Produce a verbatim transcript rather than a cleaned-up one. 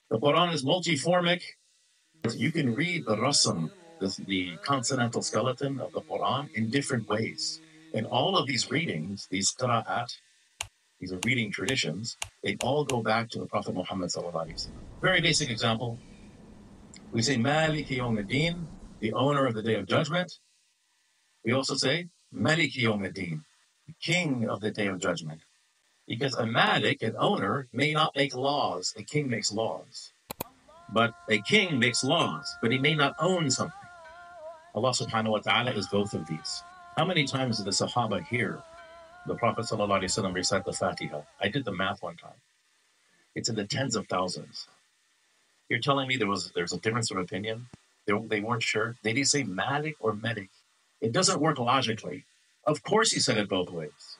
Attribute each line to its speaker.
Speaker 1: The Quran is multiformic. You can read the rasam, the, the consonantal skeleton of the Quran, in different ways. And all of these readings, these qira'at, these are reading traditions, they all go back to the Prophet Muhammad sallallahu alaihi wasallam. Very basic example. We say Maliki Yawmiddin, the owner of the Day of Judgment. We also say Maliki Yawmiddin, the king of the Day of Judgment. Because a Malik, an owner, may not make laws. A king makes laws. But a king makes laws, but he may not own something. Allah subhanahu wa ta'ala is both of these. How many times did the Sahaba hear the Prophet sallallahu alaihi wasallam recite the Fatiha? I did the math one time. It's in the tens of thousands. You're telling me there was there's a difference of opinion? They, they weren't sure. They didn't say Malik or Medik. It doesn't work logically. Of course he said it both ways.